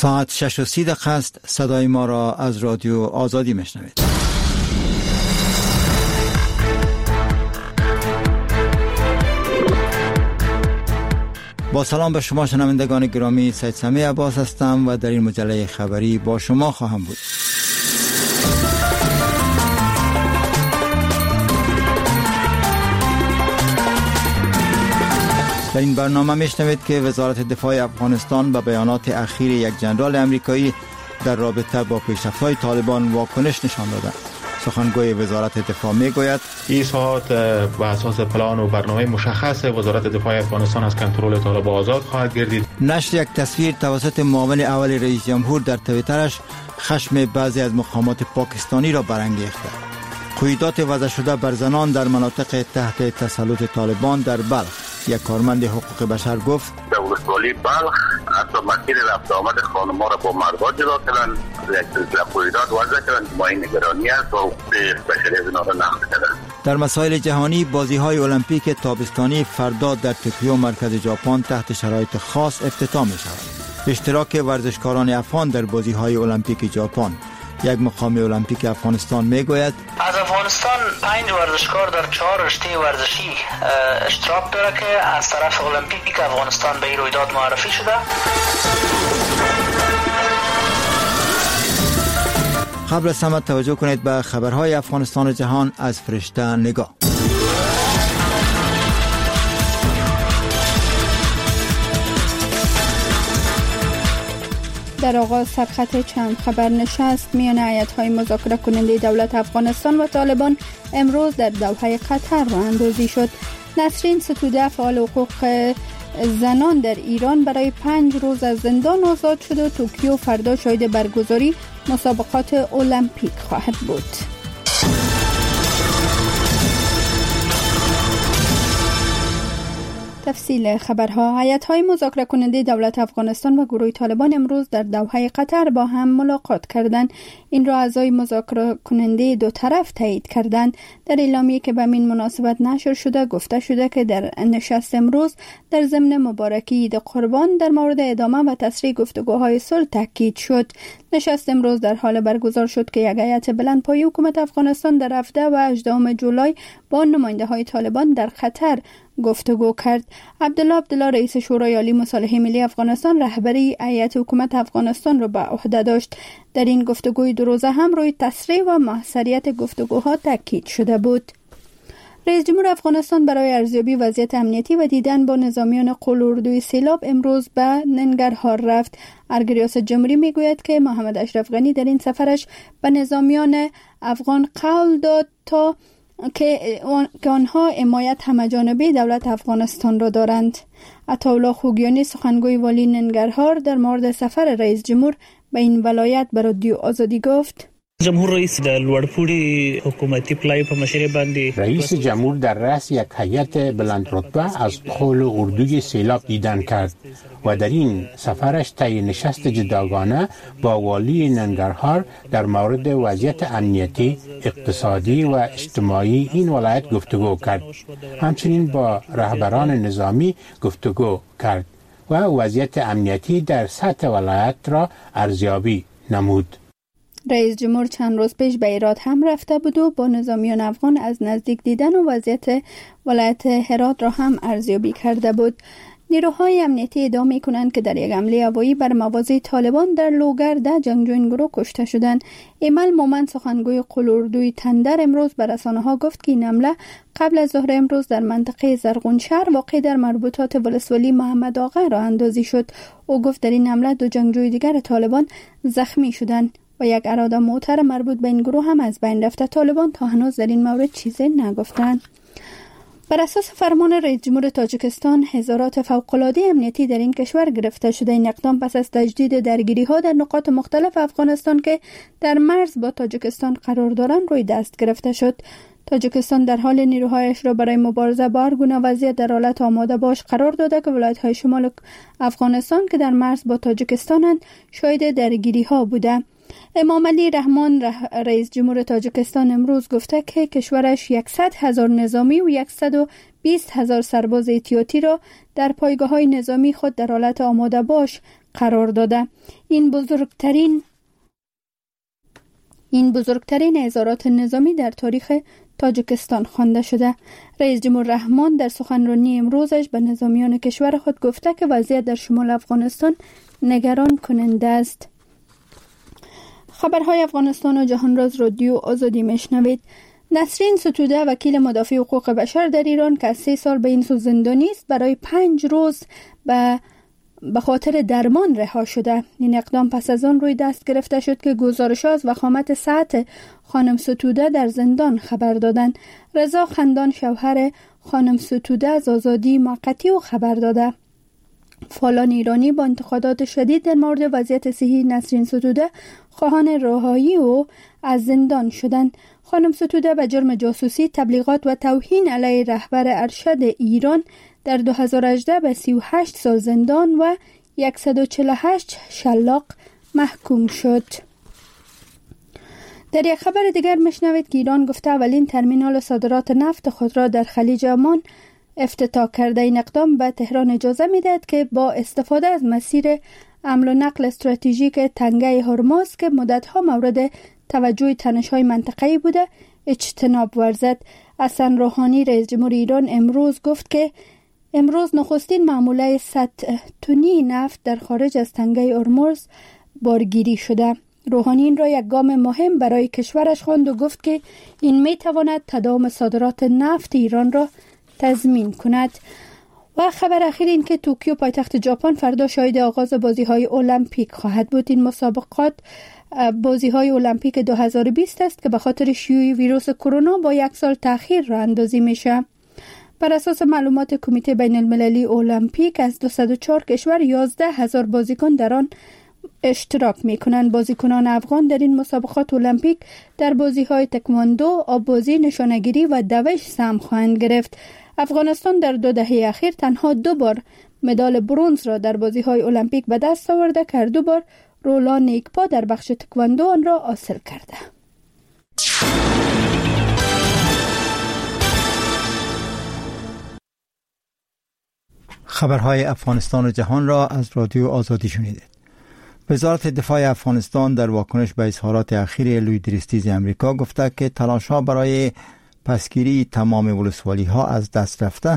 ساعت 6:30 است. صدای ما را از رادیو آزادی میشنوید. با سلام به شما شنوندگان گرامی، سید سمیع عباس هستم و در این مجله خبری با شما خواهم بود. در این برنامه میشنوید که وزارت دفاع افغانستان به بیانات اخیر یک ژنرال امریکایی در رابطه با پیشرفت‌های طالبان واکنش نشان داده. سخنگوی وزارت دفاع میگوید این ساعت بر اساس پلان و برنامه مشخص وزارت دفاع افغانستان از کنترل طالبان آزاد خواهد گردید. نشر یک تصویر توسط معاون اول رئیس جمهور در توییترش خشم بعضی از مقامات پاکستانی را برانگیخته. قیودات وضع شده بر زنان در مناطق تحت تسلط طالبان در بلخ. یک کارمند حقوق بشر گفت در ولسوالی بلخ حتی مسیر رفت آمد خانم‌ها را با مردها جدا کردند، یک سلسله قیودات وضع کردند که ما این نگرانی است و حقوق بشری از اینها را نقض کردند. در مسائل جهانی، بازی‌های المپیک تابستانی فردا در توکیو مرکز ژاپن تحت شرایط خاص افتتاح می‌شود. اشتراک ورزشکاران افغان در بازی‌های المپیک ژاپن. یک مقام المپیک افغانستان میگوید از افغانستان 5 ورزشکار در 4 رشته ورزشی اشتراک داره که از طرف المپیک افغانستان به این رویداد معرفی شده. قبل از همه توجه کنید به خبرهای افغانستان و جهان از فرشته نگاه. در آغاز سرخط چند خبر نشست میان هیئت‌های مذاکره کننده دولت افغانستان و طالبان امروز در دوحه قطر راه اندازی شد. نسرین ستوده، فعال حقوق زنان در ایران، برای 5 روز از زندان آزاد شد و توکیو فردا شاهد برگزاری مسابقات المپیک خواهد بود. تفصیل خبرها. هیئت‌های مذاکره کننده دولت افغانستان و گروه طالبان امروز در دوحه قطر با هم ملاقات کردند. این را اعضای مذاکره کننده دو طرف تایید کردند. در اعلامیه‌ای که به این مناسبت نشر شده گفته شده که در نشست امروز در ضمن مبارکی عید قربان در مورد ادامه و تسریع گفتگوهای صلح تاکید شد. نشست امروز در حال برگزار شد که یک هیئت بلندپایه حکومت افغانستان در 17 و 18 جولای با نماینده‌های طالبان در قطر گفتگو کرد. عبدالله رئیس شورای عالی مصالحه ملی افغانستان رهبری هیئت حکومت افغانستان را به عهده داشت. در این گفتگوی 2 روزه هم روی تسریع و موثریت گفتگوها تاکید شده بود. رئیس جمهور افغانستان برای ارزیابی وضعیت امنیتی و دیدن با نظامیان قلوردوی سیلاب امروز به ننگرهار رفت. ارگریاس جمهوری میگوید که محمد اشرف غنی در این سفرش به نظامیان افغان قول داد تا که آنها حمایت همه‌جانبه دولت افغانستان را دارند. عطاالله خوگیانی، سخنگوی والی ننگرهار، در مورد سفر رئیس جمهور به این ولایت به رادیو آزادی گفت جمهور رئیس در لوړپوړي حکومتي پلای په مشرۍ باندې رئیس جمهور در رأس یک هیئت بلند رتبه از قول اردوی سیلاب دیدن کرد و در این سفرش طی نشست جداگانه با والی ننگرهار در مورد وضعیت امنیتی، اقتصادی و اجتماعی این ولایت گفتگو کرد. همچنین با رهبران نظامی گفتگو کرد و وضعیت امنیتی در سطح ولایت را ارزیابی نمود. رئیس جمهور چند روز پیش به هرات هم رفته بود و با نظامیان افغان از نزدیک دیدن و وضعیت ولایت هرات را هم ارزیابی کرده بود. نیروهای امنیتی ادعا می‌کنند که در یک حمله هوایی بر مواضع طالبان در لوگر 10 جنگجو این گروه کشته شدند. ایمل مومن، سخنگوی قلوردوی تندر، امروز به رسانه‌ها گفت که این حمله قبل از ظهر امروز در منطقه زرغون شهر واقع در مربوطات ولسوالی محمد آقا راه اندازی شد. او گفت در این حمله 2 جنگجوی دیگر طالبان زخمی شدند و یک اراده موتر مربوط به این گروه هم از بین رفته. طالبان تا هنوز در این مورد چیزی نگفتند. بر اساس فرمان رئیس جمهور تاجیکستان، حضارات فوق‌العاده امنیتی در این کشور گرفته شده. این اقدام پس از تجدید درگیری‌ها در نقاط مختلف افغانستان که در مرز با تاجیکستان قرار دارند روی دست گرفته شد. تاجیکستان در حال نیروهایش را برای مبارزه با هر گونه وضعیت در حالت آماده باش قرار داده که ولایت‌های شمال افغانستان که در مرز با تاجیکستانند شاهد درگیری‌ها بوده. امام علی رحمان، رئیس جمهور تاجیکستان، امروز گفته که کشورش 100,000 نظامی و 120,000 سرباز احتیاطی را در پایگاه‌های نظامی خود در حالت آماده باش قرار داده. این بزرگترین اظهارات نظامی در تاریخ تاجیکستان خوانده شده. رئیس جمهور رحمان در سخنرانی امروزش به نظامیان کشور خود گفته که وضعیت در شمال افغانستان نگران کننده است. خبرهای افغانستان و جهانراز رادیو آزادی میشنوید. نسرین ستوده وکیل مدافع حقوق بشر در ایران که از 3 سال به این سو زندانی است برای 5 روز به خاطر درمان رها شده. این اقدام پس از آن روی دست گرفته شد که گزارش از وخامت صحت خانم ستوده در زندان خبر دادند. رضا خندان شوهر خانم ستوده از آزادی موقتی او خبر داده. فعالان ایرانی با انتقادات شدید در مورد وضعیت صحی نسرین ستوده خواهان رهایی او از زندان شدند. خانم ستوده به جرم جاسوسی، تبلیغات و توهین علیه رهبر ارشد ایران در 2018 به 38 سال زندان و 148 شلاق محکوم شد. در یک خبر دیگر میشنوید که ایران گفته اولین ترمینال صادرات نفت خود را در خلیج عمان افتتاح کرده. این اقدام به تهران اجازه میدهد که با استفاده از مسیر حمل و نقل استراتژیک تنگه هرمز که مدتها مورد توجه تنش‌های منطقه‌ای بوده اجتناب ورزد. حسن روحانی رئیس جمهور ایران امروز گفت که امروز نخستین معامله 100 تنی نفت در خارج از تنگه هرمز بارگیری شده. روحانی این را یک گام مهم برای کشورش خواند و گفت که این میتواند تداوم صادرات نفت ایران را تضمین کند. و خبر اخیر این که توکیو پایتخت ژاپن فردا شاهد آغاز بازی‌های المپیک خواهد بود. این مسابقات بازی‌های المپیک 2020 است که به خاطر شیوع ویروس کرونا با 1 سال تأخیر راه اندازی میشه. بر اساس معلومات کمیته بین المللی المپیک از 204 کشور 11,000 بازیکن در آن اشتراک میکنند. بازیکنان افغان در این مسابقات المپیک در بازی‌های تکواندو، آببازی، نشانگیری و دوش سهم خواهند گرفت. افغانستان در 2 دهه اخیر تنها 2 بار مدال برنز را در بازی‌های المپیک به دست آورده که 2 بار رولان نیکپا در بخش تکواندو آن را حاصل کرده. خبرهای افغانستان و جهان را از رادیو آزادی شنیدید. وزارت دفاع افغانستان در واکنش به اظهارات اخیر لوید ریستیز امریکا گفته که تلاش‌ها برای پسگیری تمام ولسوالی‌ها از دست رفته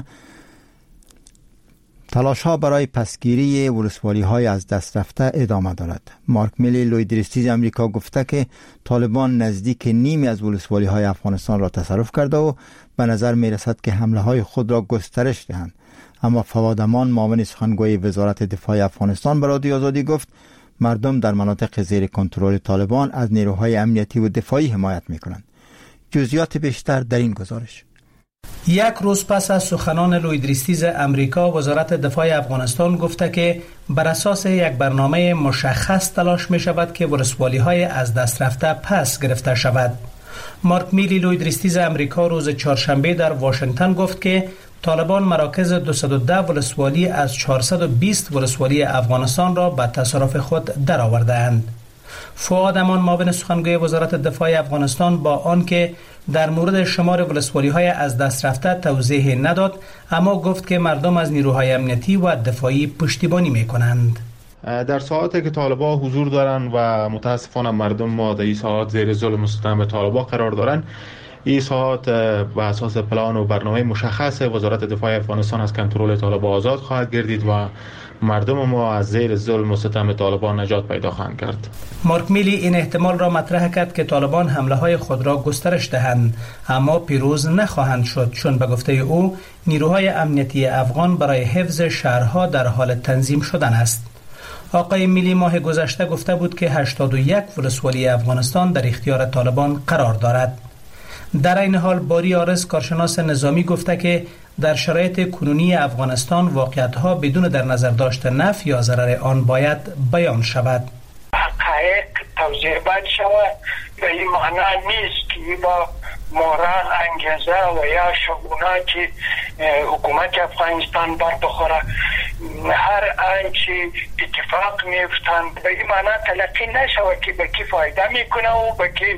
ادامه دارد. مارک میلی لوید ریستیز امریکا گفته که طالبان نزدیک نیمی از ولسوالی‌های افغانستان را تصرف کرده و به نظر می‌رسد که حمله‌های خود را گسترش دهند. اما فواد امان معاون سخنگوی وزارت دفاع افغانستان به رادیو آزادی گفت مردم در مناطق زیر کنترل طالبان از نیروهای امنیتی و دفاعی حمایت می‌کنند. جزئیات بیشتر در این گزارش. 1 روز پس از سخنان لوید ریستیز امریکا، وزارت دفاع افغانستان گفته که بر اساس یک برنامه مشخص تلاش می شود که ولسوالی‌های از دست رفته پس گرفته شود. مارک میلی لوید ریستیز امریکا روز چهارشنبه در واشنگتن گفت که طالبان مراکز 210 ولسوالی از 420 ولسوالی افغانستان را به تصرف خود درآورده‌اند. فواد امان معاون سخنگوی وزارت دفاع افغانستان با آنکه در مورد شمار ولسوالی‌های از دست رفته توضیح نداد، اما گفت که مردم از نیروهای امنیتی و دفاعی پشتیبانی می‌کنند. در ساعاتی که طالبان حضور دارند و متاسفانه مردم ما در این ساعات زیر ظلم و ستم طالبان قرار دارند، این ساعات به اساس پلان و برنامه مشخص وزارت دفاع افغانستان از کنترل طالبان آزاد خواهد گردید و مردم ما از زیر ظلم و ستم طالبان نجات پیدا خواهند کرد. مارک میلی این احتمال را مطرح کرد که طالبان حمله های خود را گسترش دهند، اما پیروز نخواهند شد، چون به گفته او نیروهای امنیتی افغان برای حفظ شهرها در حال تنظیم شدن است. آقای میلی ماه گذشته گفته بود که 81 ولسوالی افغانستان در اختیار طالبان قرار دارد. در این حال باری آرز کارشناس نظامی گفته که در شرایط کنونی افغانستان واقعیت‌ها بدون در نظر داشت نفع یا ضرر آن باید بیان شود. حقایق توضیح باید شود. به این معنی نیست که با مورال انگیزه و یا شگونه که حکومت افغانستان بر بخوره هر آنچه اتفاق میفتند به این معنی تلقی نشود که به کی فایده میکنه و به کی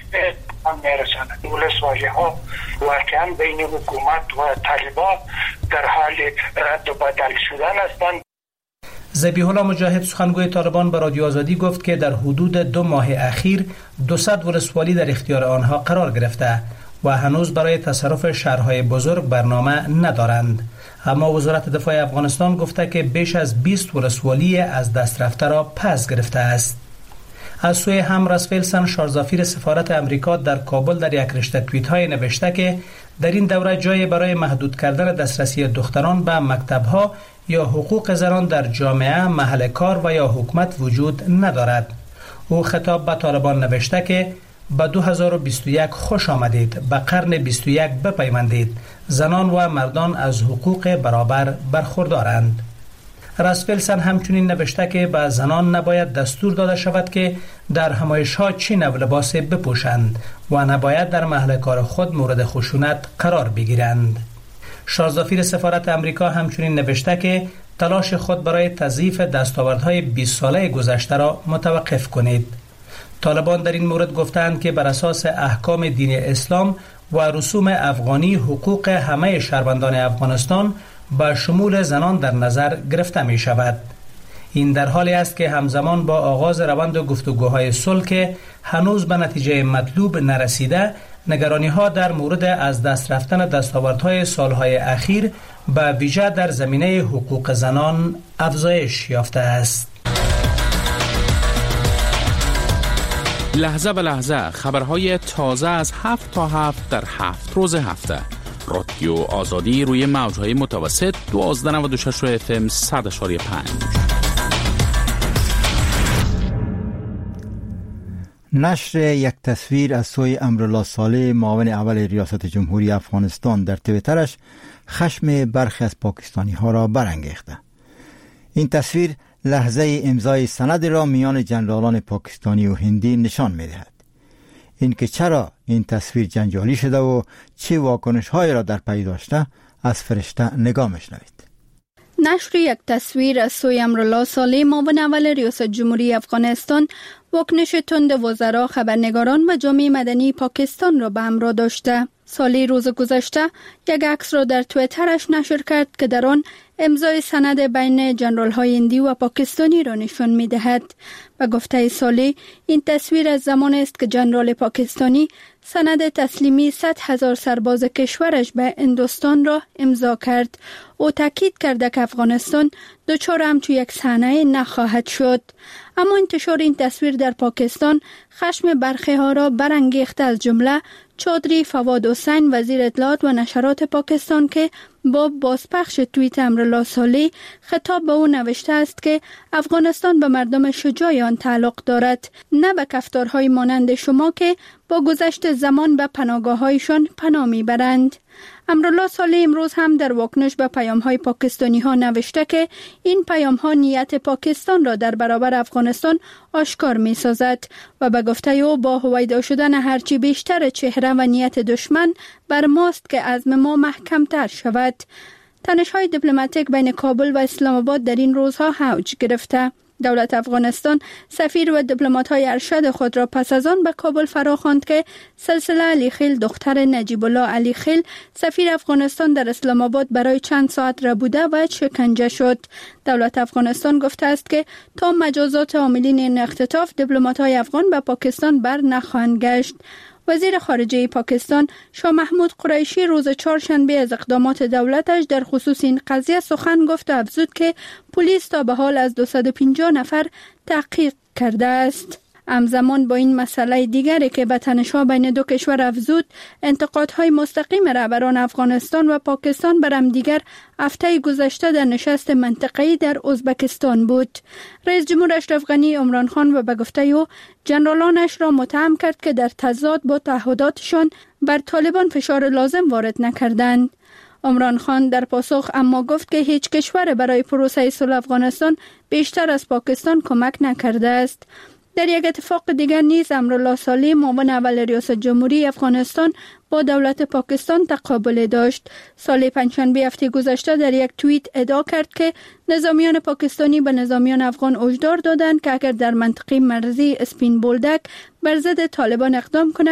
میرسند. ولسوالی ها واقعا بین حکومت و طالبان در حال رد و بدل شدن هستند. ذبیح الله مجاهد سخنگوی طالبان به رادیو آزادی گفت که در حدود 2 ماه اخیر 200 ولسوالی در اختیار آنها قرار گرفته و هنوز برای تصرف شهرهای بزرگ برنامه ندارند. اما وزارت دفاع افغانستان گفته که بیش از 20 ولسوالی از دست رفته را پس گرفته است. از سوی هم راسفیلسن شارزافیر سفارت امریکا در کابل در یک رشته توییت های نوشته که در این دوره جایی برای محدود کردن دسترسی دختران به مکتب‌ها یا حقوق زنان در جامعه، محل کار و یا حکومت وجود ندارد. او خطاب به طالبان نوشته که به 2021 خوش آمدید، به قرن 21 بپیوندید. زنان و مردان از حقوق برابر برخوردارند. راسفیلسن همچنین نوشته که به زنان نباید دستور داده شود که در همایش‌ها چی نوع لباس بپوشند و نباید در محل کار خود مورد خشونت قرار بگیرند. شارزافیر سفارت امریکا همچنین نوشته که تلاش خود برای تضعیف دستاوردهای 20 ساله گذشته را متوقف کنید. طالبان در این مورد گفتند که بر اساس احکام دین اسلام و رسوم افغانی حقوق همه شهروندان افغانستان با شمول زنان در نظر گرفته می شود. این در حالی است که همزمان با آغاز روند گفتگوهای صلح که هنوز به نتیجه مطلوب نرسیده، نگرانی‌ها در مورد از دست رفتن دستاوردهای سالهای اخیر به ویژه در زمینه حقوق زنان افزایش یافته است. لحظه به لحظه خبرهای تازه از 7 تا 7 در 7 روز هفته. رادیو آزادی روی موج‌های متوسط 1296 FM 100.5. نشر یک تصویر از سوی امرالله صالح معاون اول ریاست جمهوری افغانستان در توییترش خشم برخی از پاکستانی ها را برانگیخته. این تصویر لحظه امضای سند را میان جنرالان پاکستانی و هندی نشان می دهد. این که چرا این تصویر جنجالی شده و چه واکنش های را در پی داشته از فرشته نگاه میشنوید. نشر یک تصویر از سوی امرالله صالح معاون اول ریاست جمهوری افغانستان واکنش تند وزرا، خبرنگاران و جامعه مدنی پاکستان را به همراه داشته. صالح روز گذشته یک عکس را در توییترش نشر کرد که در آن امضای سند بین جنرال‌های هندی و پاکستانی را نشان می‌دهد. و گفته صالح این تصویر از زمان است که جنرال پاکستانی سند تسلیمی 100,000 سرباز کشورش به هندوستان را امضا کرد. او تاکید کرده که افغانستان دچار همچون یک صحنه نخواهد شد. اما انتشار این تصویر در پاکستان خشم برخی ها را برانگیخته، از جمله چودری فواد حسین وزیر اطلاعات و نشرات پاکستان که با بازپخش توییت امرالله صالح خطاب به او نوشته است که افغانستان به مردم شجاع آن تعلق دارد، نه به کفتارهای مانند شما که با گذشت زمان به پناهگاه‌هایشان پناه میبرند. امرالله صالح امروز هم در واکنش به پیام‌های پاکستانی ها نوشته که این پیام‌ها نیت پاکستان را در برابر افغانستان آشکار می‌سازد و به گفته او با هویدا شدن هرچی بیشتر چهره و نیت دشمن بر ماست که عزم ما محکم‌تر شود. تنش‌های دیپلماتیک بین کابل و اسلام آباد در این روزها اوج گرفته. دولت افغانستان سفیر و دیپلمات‌های ارشد خود را پس از آن به کابل فراخواند که سلسله علی خیل دختر نجیب الله علی خیل سفیر افغانستان در اسلام آباد برای چند ساعت ربوده و شکنجه شد. دولت افغانستان گفته است که تا مجازات عاملین این اختطاف دیپلمات‌های افغان به پاکستان بر نخواهند گشت. وزیر خارجه پاکستان شاه محمود قریشی روز چهارشنبه از اقدامات دولتش در خصوص این قضیه سخن گفت و افزود که پلیس تا به حال از 250 نفر تحقیق کرده است. همزمان با این مسئله دیگری که به تنش‌ها بین دو کشور افزود، انتقادهای مستقیم رهبران افغانستان و پاکستان بر همدیگر هفته گذشته در نشست منطقه‌ای در ازبکستان بود. رئیس جمهور اشرف غنی عمران خان و به گفته او جنرالانش را متهم کرد که در تضاد با تعهداتشان بر طالبان فشار لازم وارد نکردند. عمران خان در پاسخ اما گفت که هیچ کشور برای پروسه صلح افغانستان بیشتر از پاکستان کمک نکرده است. در یک اتفاق دیگر نیز امرالله صالح معاون اول ریاست جمهوری افغانستان با دولت پاکستان تقابل داشت. صالح پنجشنبه هفته گذشته در یک توییت ادعا کرد که نظامیان پاکستانی به نظامیان افغان هشدار دادند که اگر در منطقه مرزی اسپین بولدک بر ضد طالبان اقدام کنند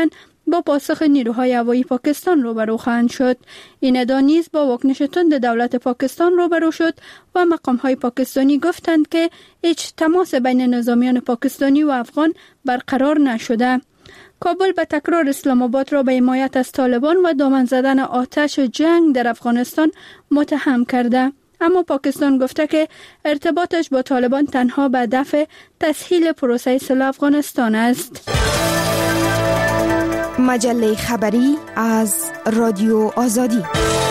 با پاسخ نیروهای هوایی پاکستان روبرو خواهند شد. این ادعا نیز با واکنش تند دولت پاکستان روبرو شد و مقام‌های پاکستانی گفتند که هیچ تماس بین نظامیان پاکستانی و افغان برقرار نشده. کابل به تکرار اسلام آباد را به حمایت از طالبان و دامن زدن آتش جنگ در افغانستان متهم کرده، اما پاکستان گفته که ارتباطش با طالبان تنها به دفع تسهیل پروسه صلح افغانستان است. مجله خبری از رادیو آزادی.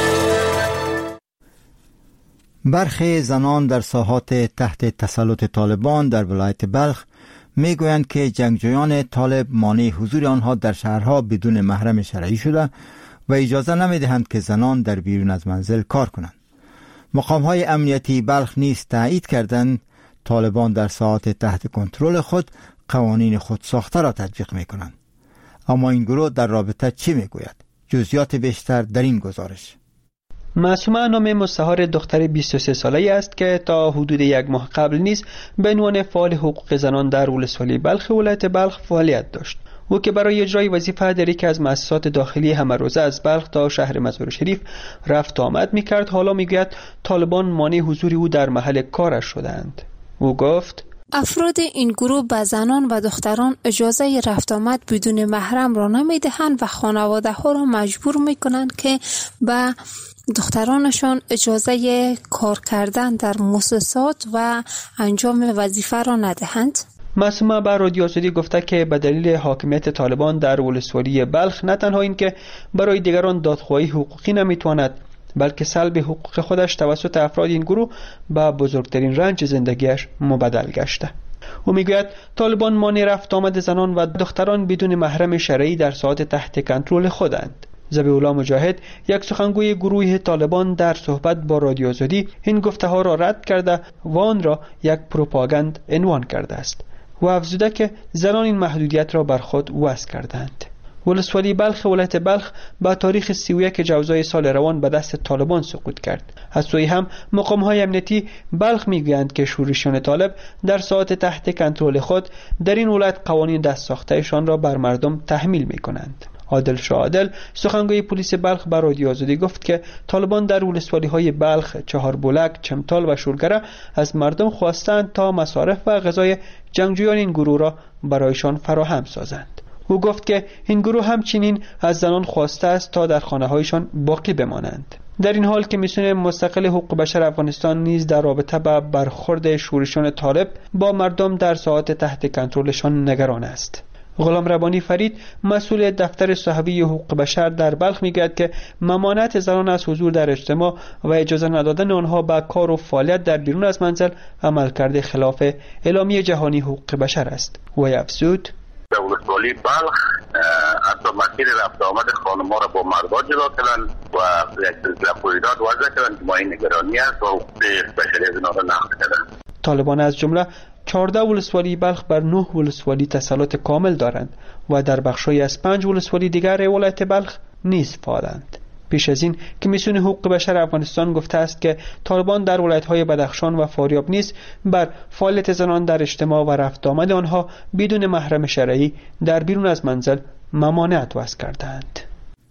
برخی زنان در ساحات تحت تسلط طالبان در ولایت بلخ میگویند که جنگجویان طالب مانع حضور آنها در شهرها بدون محرم شرعی شده و اجازه نمیدهند که زنان در بیرون از منزل کار کنند. مقام‌های امنیتی بلخ نیز تایید کردند طالبان در ساحات تحت کنترل خود قوانین خود ساخته را تطبیق میکنند. اما این گروه در رابطه چی میگوید؟ جزئیات بیشتر در این گزارش. معصومه نام مستعار دختر 23 ساله‌ای است که تا حدود یک ماه قبل نیز به عنوان فعال حقوق زنان در ولسوالی بلخ ولایت بلخ فعالیت داشت. او که برای اجرای وظیفه در یکی از مؤسسات داخلی همروزه از بلخ تا شهر مزار شریف رفت و آمد می‌کرد، حالا میگوید طالبان مانع حضور او در محل کارش شدند. او گفت افراد این گروه به زنان و دختران اجازه رفت آمد بدون محرم را نمیدهند و خانواده ها را مجبور میکنند که به دخترانشان اجازه کار کردن در مؤسسات و انجام وظیفه را ندهند. معصومه به رادیو آزادی گفته که به دلیل حاکمیت طالبان در ولسوالی بلخ نه تنها این که برای دیگران دادخواهی حقوقی نمیتواند، بلکه سلب حقوق خودش توسط افراد این گروه به بزرگترین رنج زندگیش مبدل گشته. او میگوید طالبان مانع رفت آمد زنان و دختران بدون محرم شرعی در ساحات تحت کنترل خودند. ذبیح‌الله مجاهد، یک سخنگوی گروه طالبان، در صحبت با رادیو آزادی این گفته‌ها را رد کرده و آن را یک پروپاگاند عنوان کرده است و افزوده که زنان این محدودیت را بر خود وضع کردند. ولسوالی بلخ ولایت بلخ با تاریخ 31 جوزای سال روان به دست طالبان سقوط کرد. از سوی هم مقام‌های امنیتی بلخ میگویند که شورشیان طالب در ساحات تحت کنترل خود در این ولایت قوانین دست ساخته‌شان را بر مردم تحمیل می‌کنند. عادل شاعدل، سخنگوی پلیس بلخ، بر رادیو آزادی گفت که طالبان در ولسوالی‌های بلخ، چهاربلک، چمتال و شورگره از مردم خواستند تا مصارف و غذای جنگجویان این گروه را برایشان فراهم سازند. او گفت که این گروه همچنین از زنان خواسته است تا در خانه‌هایشان باقی بمانند. در این حال کمیسیون مستقل حقوق بشر افغانستان نیز در رابطه با برخورد شورشیان طالب با مردم در ساحات تحت کنترلشان نگران است. غلام ربانی فرید، مسئول دفتر صحوی حقوق بشر در بلخ، میگوید که ممانعت زنان از حضور در اجتماع و اجازه ندادن آنها به کار و فعالیت در بیرون از منزل عملکرد خلاف اعلامیه جهانی حقوق بشر است. و افزود در ولسوالی بلخ حتی مسیر رفت آمد خانم‌ها را با مردها جدا کردن و یک سلسله قیودات وضع کردن که مایه نگرانی است و حقوق بشری از اینها را نقض کردن. طالبان از جمله 14 ولسوالی بلخ بر 9 ولسوالی تسلط کامل دارند و در بخشی از 5 ولسوالی دیگر ولایت بلخ نیز فعالند. پیش از این کمیسیون حقوق بشر افغانستان گفته است که طالبان در ولایت‌های بدخشان و فاریاب نیز بر فعالیت زنان در اجتماع و رفت آمد آنها بدون محرم شرعی در بیرون از منزل ممانعت وضع کردند.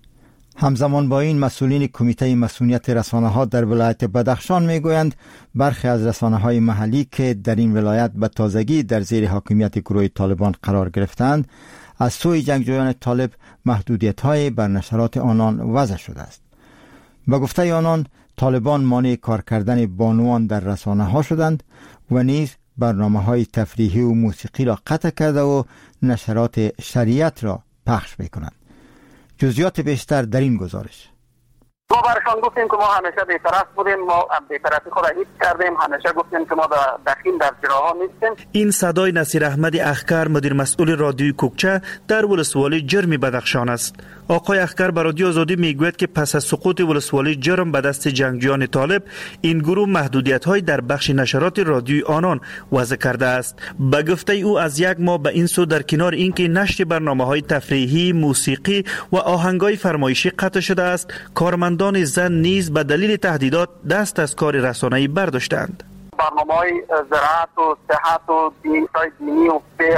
همزمان با این مسئولین کمیته مسئولیت رسانه‌ها در ولایت بدخشان میگویند برخی از رسانه‌های محلی که در این ولایت به تازگی در زیر حاکمیت گروه طالبان قرار گرفتند، از سوی جنگجویان طالب محدودیت‌های بر نشرات آنان وضع شده است. به گفته آنان طالبان مانع کار کردن بانوان در رسانه‌ها شدند و نیز برنامه‌های تفریحی و موسیقی را قطع کرده و نشرات شریعت را پخش می‌کنند. جزئیات بیشتر در این گزارش. ما برشان گفتیم که ما همیشه بی‌طرف بودیم، ما بی‌طرفی خود را حفظ کردیم، همیشه گفتیم که ما دخیل در جراها نیستیم. این صدای نصیر احمد اخکر، مدیر مسئول رادیوی کوکچه در ولسوالی جرم بدخشان است. آقای اخکر به رادیو آزادی میگوید که پس از سقوط ولسوالی جرم به دست جنگجویان طالب، این گروه محدودیت‌های در بخش نشرات رادیویی آنان وضع کرده است. به گفته او از یک ماه به این سو در کنار اینکه نشر برنامه‌های تفریحی، موسیقی و آهنگ‌های فرمایشی قطع شده است، کارمندان زن نیز به دلیل تهدیدات دست از کار رسانه‌ای برداشتند. برنامه‌های زراعت و صحت و دینی و به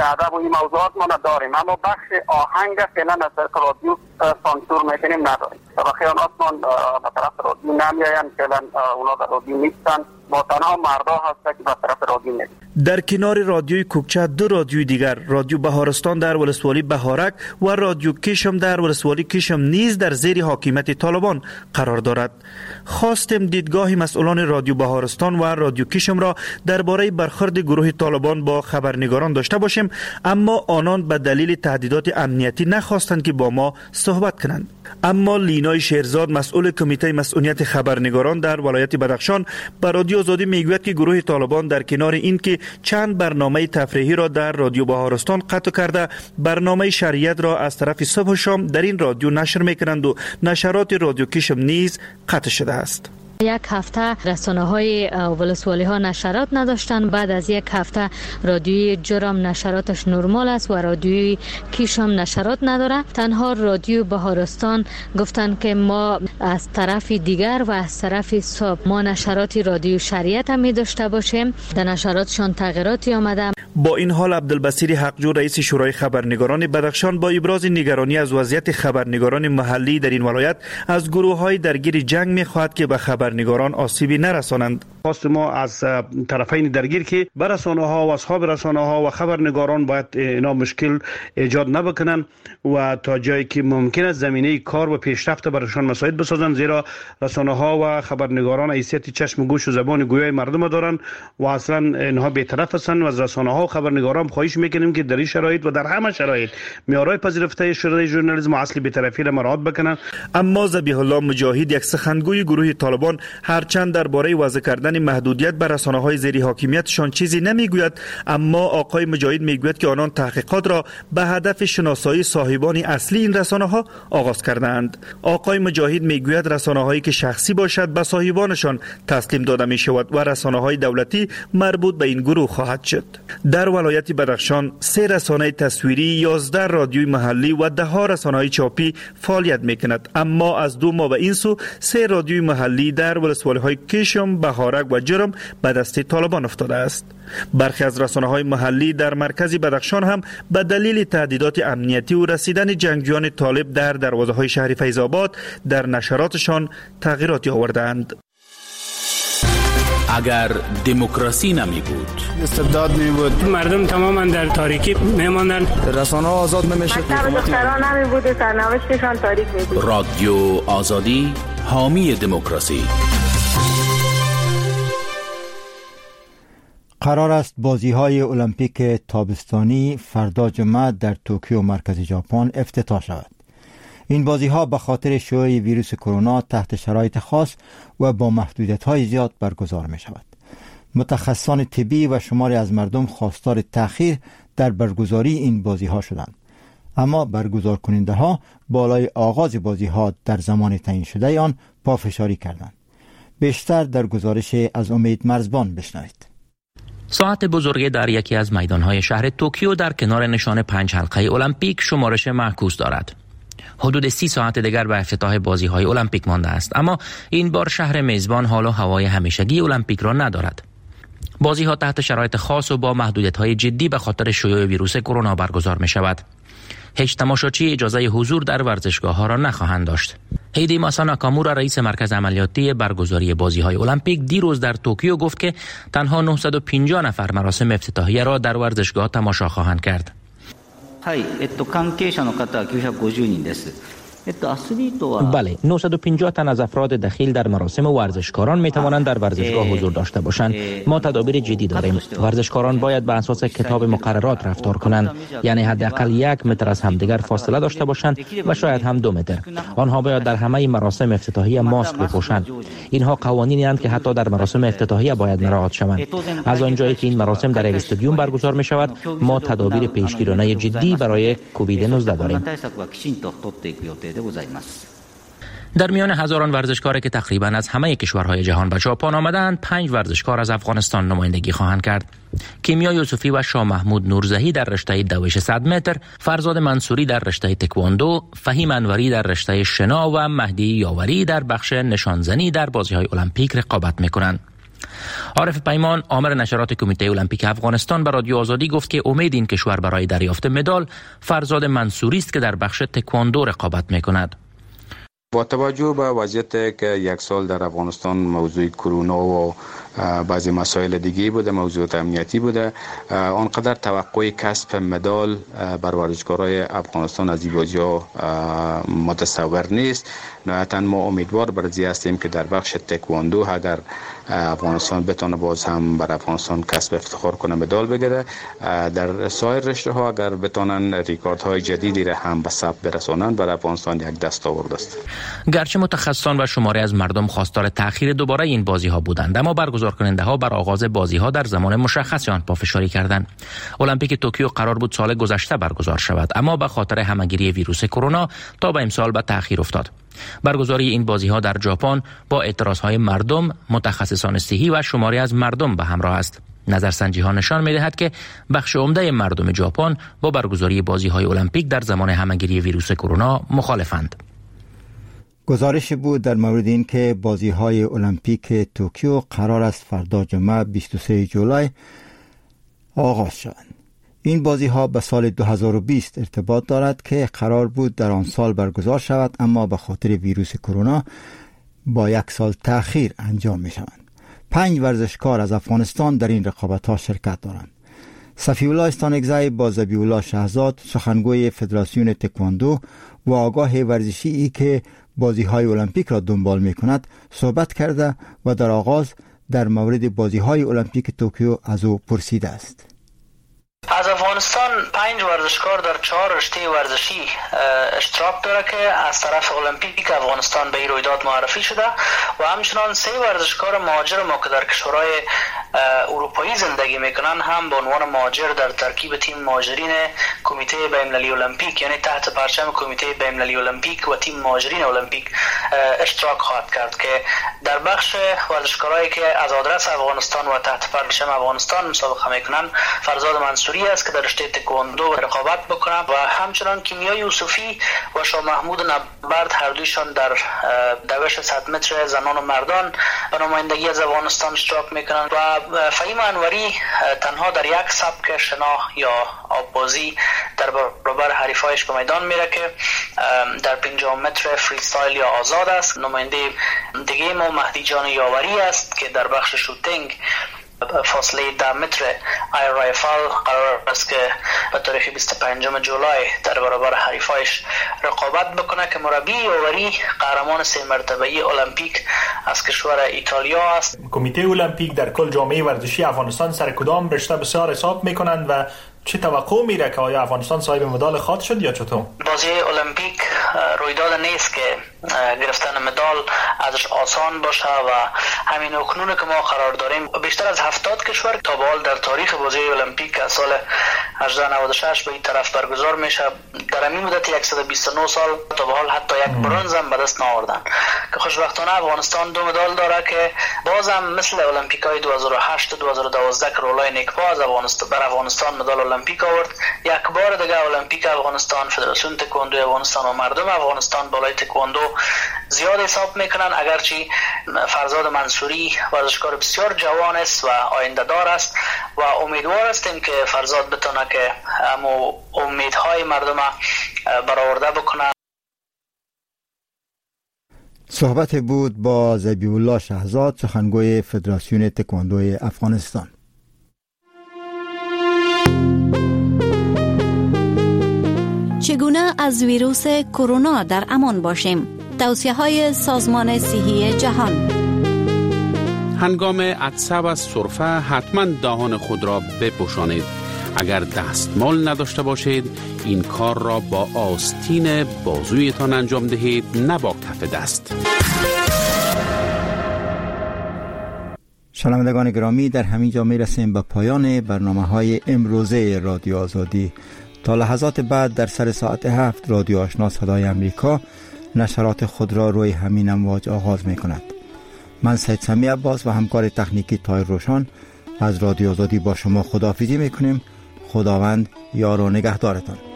ادب و این موضوعات ما نداریم، اما بخش آهنگ فعلا از طرف رادیو سانسور میکنیم نداریم. و خیانات ما به طرف رادیو نمیاین، فعلا اونا در رادیو نیستن، ما تنها مردا هست که به طرف رادیو میریم. در کنار رادیوی کوکچه دو رادیوی دیگر، رادیو بهارستان در ولسوالی بهارک و رادیو کشم در ولسوالی کشم نیز در زیر حاکمیت طالبان قرار دارد. خواستیم دیدگاه مسئولان رادیو بهارستان و رادیو کشم را درباره برخورد گروه طالبان با خبرنگاران داشته باشیم، اما آنان به دلیل تهدیدات امنیتی نخواستند که با ما صحبت کنند. اما لینای شیرزاد، مسئول کمیته مسئولیت خبرنگاران در ولایت بدخشان، به رادیو آزادی میگوید که گروه طالبان در کنار این که چند برنامه تفریحی را در رادیو بهارستان قطع کرده، برنامه شریعت را از طرف صبح و شام در این رادیو نشر میکنند و نشرات رادیو کشم نیز قطع شده است. یک هفته رسانه‌های ولسوالی ها نشرات نداشتن، بعد از یک هفته رادیوی جرم نشراتش نرمال است و رادیوی کیشم نشرات نداره. تنها رادیو بهارستان گفتن که ما از طرف دیگر و از طرف صبح ما نشرات رادیو شریعت هم می داشته باشیم. در نشراتشان تغییراتی آمده. با این حال عبدالبصیر حقجو، رئیس شورای خبرنگاران بدخشان، با ابراز نگرانی از وضعیت خبرنگاران محلی در این ولایت از گروه‌های درگیر جنگ می‌خواهد که به خبرنگاران آسیبی نرسانند. خواست ما از طرفین درگیر که بر رسانه‌ها و اصحاب رسانه‌ها و خبرنگاران باید اینا مشکل ایجاد نبکنن و تا جایی که ممکن است زمینه کار و پیشرفت برایشان مساعد بسازند، زیرا رسانه‌ها و خبرنگاران حیثیت چشم و گوش و زبان گویای مردم دارند و اصلا اینها بی‌طرف هستند و از رسانه‌ها و خبرنگاران خواهش می‌کنیم که در این شرایط و در همه شرایط معیارهای پذیرفته شورای ژورنالیسم و اصل بی‌طرفی را مراعات بکنند. اما ذبیح الله مجاهد، یک سخنگوی گروه طالبان، هرچند درباره وضع کردن محدودیت بر رسانه‌های زیر حاکمیتشان چیزی نمیگوید، اما آقای مجاهد میگوید که آنان تحقیقات را به هدف شناسایی صاحبان اصلی این رسانه‌ها آغاز کردند. آقای مجاهد میگوید رسانه‌هایی که شخصی باشد به صاحبانشان تسلیم داده میشود و رسانه‌های دولتی مربوط به این گروه خواهد شد. در ولایت بدخشان 3 رسانه تصویری، 11 رادیوی محلی و 10 رسانه‌های چاپی فعالیت میکند، اما از 2 ماه به این سو 3 رادیوی محلی در ولسوالی‌های کشم، بهارک و جرم به دست طالبان افتاده است. برخی از رسانه‌های محلی در مرکز بدخشان هم به دلیل تهدیدات امنیتی و رسیدن جنگجویان طالب در دروازه‌های شهر فیض‌آباد در نشراتشان تغییراتی آوردند. اگر دموکراسی نمی بود، استبداد می بود، مردم تماما در تاریکی میماندند، رسانه‌ها آزاد نمیشد، دختران نمی بود، سرنوشتشان تاریک می بود. رادیو آزادی، حامی دموکراسی. قرار است بازی‌های المپیک تابستانی فردا جمعه در توکیو مرکز ژاپن افتتاح شود. این بازی‌ها به خاطر شیوع ویروس کرونا تحت شرایط خاص و با محدودیت‌های زیاد برگزار می‌شود. متخصصان طبی و شماری از مردم خواستار تأخیر در برگزاری این بازی‌ها شدند، اما برگزار کننده‌ها بالای آغاز بازی‌ها در زمان تعیین شده آن پافشاری کردند. بیشتر در گزارش از امید مرزبان بشنوید. ساعت بزرگی در یکی از میدانهای شهر توکیو در کنار نشان 5 حلقه المپیک شمارش معکوس دارد. حدود 30 ساعت دیگر به افتتاح بازی‌های المپیک مانده است، اما این بار شهر میزبان حال و هوای همیشگی المپیک را ندارد. بازی‌ها تحت شرایط خاص و با محدودیت‌های جدی به خاطر شیوع ویروس کرونا برگزار می‌شود. هیچ تماشاچی اجازه حضور در ورزشگاه‌ها را نخواهند داشت. هیدی ماسا ناکامورا، رئیس مرکز عملیاتی برگزاری بازی‌های المپیک، دیروز در توکیو گفت که تنها 950 نفر مراسم افتتاحیه را در ورزشگاه تماشا خواهند کرد. 関係者の方は950人です。 بله، 950 تن از افراد دخیل در مراسم ورزشکاران می توانند در ورزشگاه حضور داشته باشند. ما تدابیر جدی داریم. ورزشکاران باید به اساس کتاب مقررات رفتار کنند، یعنی حداقل 1 متر از همدیگر فاصله داشته باشند و شاید هم 2 متر. آنها باید در همه مراسم افتتاحیه ماسک بپوشند. اینها قوانینی اند که حتی در مراسم افتتاحیه باید مراعات شوند. از آنجایی که این مراسم در یک استادیوم برگزار می شود، ما تدابیر پیشگیرانه جدی برای کووید 19 داریم. در میان هزاران ورزشکاری که تقریباً از همه کشورهای جهان به ژاپن آمدند، 5 ورزشکار از افغانستان نمایندگی خواهند کرد. کیمیا یوسفی و شاه محمود نورزهی در رشته دوش 100 متر، فرزاد منصوری در رشته تکواندو، فهیم انوری در رشته شنا و مهدی یاوری در بخش نشانزنی در بازی‌های المپیک رقابت می‌کنند. عارف پیمان آمر نشرات کمیته المپیک افغانستان به رادیو آزادی گفت که امید این کشور برای دریافت مدال فرزاد منصوری است که در بخش تکواندو رقابت میکند. با توجه به وضعیت که یک سال در افغانستان موضوع کرونا و بعضی مسائل دیگه بوده، موضوعات امنیتی بوده، آنقدر توقع کسب مدال بر ورزشکارای افغانستان از این بازی‌ها متصور نیست. نهایتاً ما امیدوار بر این هستیم که در بخش تکواندو اگر افغانستان بتونه باز هم بر افغانستان کسب افتخار کنه مدال بگیره، در سایر رشته‌ها اگر بتونن ریکوردهای جدیدی را هم به ثبت برسانند بر افغانستان یک دستاورد است. گرچه متخصصان و شماری از مردم خواستار تأخیر دوباره این بازی‌ها بودند، اما برگزار کننده‌ها بر آغاز بازی‌ها در زمان مشخص آن پافشاری کردند. المپیک توکیو قرار بود سال گذشته برگزار شود، اما به خاطر همهگیری ویروس کرونا تا به امسال به تأخیر افتاد. برگزاری این بازی‌ها در ژاپن با اعتراض‌های مردم، متخصصان صحی و شماری از مردم به همراه است. نظرسنجی‌ها نشان می‌دهد که بخش عمده مردم ژاپن با برگزاری بازی‌های المپیک در زمان همهگیری ویروس کرونا مخالفند. گزارش بود در مورد این که بازی‌های المپیک توکیو قرار است فردا جمعه 23 جولای آغاز شوند. این بازی‌ها به سال 2020 ارتباط دارد که قرار بود در آن سال برگزار شود، اما به خاطر ویروس کرونا با یک سال تأخیر انجام می‌شوند. 5 ورزشکار از افغانستان در این رقابت‌ها شرکت دارند. صفی‌الله استانکزی با ذبیح‌الله شهزاد، سخنگوی فدراسیون تکواندو و آگاه ورزشی که بازی‌های المپیک را دنبال می‌کند صحبت کرده و در آغاز در مورد بازی‌های المپیک توکیو از او پرسیده است. از افغانستان 5 ورزشکار در 4 رشته ورزشی اشتراک داره که از طرف المپیک افغانستان به این رویداد معرفی شده و همچنان 3 ورزشکار مهاجر ما که در کشورهای اروپایی زندگی میکنن هم به عنوان مهاجر در ترکیب تیم مهاجرین کمیته بین‌المللی المپیک، یعنی تحت پرچم کمیته بین‌المللی المپیک و تیم مهاجرین المپیک اشتراک خواهد کرد که در بخش ورزشکارایی که از آدرس افغانستان و تحت پرچم افغانستان مسابقه میکنن فرزاد منصوری است که در رشته تکواندو رقابت بکنه و همچنان کیمیا یوسفی و شاه محمود نبرد هر دویشان در دوش 100 متر زنان و مردان به نمایندگی از افغانستان اشتراک میکنند و فهیم انوری تنها در یک سبک شنا یا آببازی در برابر حریفایش به میدان میره که در 50 متر فریستایل یا آزاد است. نماینده دیگه ما مهدی جان یاوری است که در بخش شوتینگ فاصله 10 متر ایر رایفل قرار است که به تاریخ 25 جولای در برابر حریفایش رقابت بکنه که مربی یاوری قهرمان 3 مرتبه‌ای المپیک از کشور ایتالیا است. کمیته المپیک در کل جامعه ورزشی افغانستان سر کدام رشته بسیار حساب میکنند و چه توقع میره که آیا افغانستان صاحب مدال خواهد شد یا چطور؟ بازی المپیک رویداد نیست که گرفتن مدال ازش آسان باشه و همین اکنون که ما قرار داریم بیشتر از 70 کشور تا به حال در تاریخ بازی المپیک از سال 1896 به این طرف برگزار میشه در این مدت 129 سال تا به حال حتی یک برنز هم به دست نآوردن که خوشبختانه افغانستان 2 مدال داره که بازم مثل المپیک‌های 2008 و 2012 که رولای نیکپا از افغانستان مدال المپیک آورد، یک بار دیگه المپیک افغانستان، فدراسیون تکواندو افغانستان و مردم افغانستان بالای تکواندو زیاد حساب میکنن. اگرچه فرزاد منصوری ورزشکار بسیار جوان است و آینده دار است و امیدوار هستیم که فرزاد بتونه که امیدهای مردم برآورده بکنه. صحبت بود با ذبیح‌الله شهزاد، سخنگوی فدراسیون تکواندو افغانستان. چگونه از ویروس کرونا در امان باشیم؟ توصیه‌های سازمان صحی جهان. هنگام عطسه و سرفه حتما دهان خود را بپوشانید. اگر دستمال نداشته باشید این کار را با آستین بازویتان انجام دهید، نه با کف دست. شنوندگان گرامی، در همین جا می رسیم به پایان برنامه‌های امروزه رادیو آزادی. تا لحظات بعد در سر ساعت 7 رادیو آشنا صدای امریکا نشرات خود را روی همین امواج آغاز می کند. من سید سمی عباس و همکار تکنیکی طاهر روشن از رادیو آزادی با شما خداحافظی می کنیم. خداوند یار و نگهدارتان.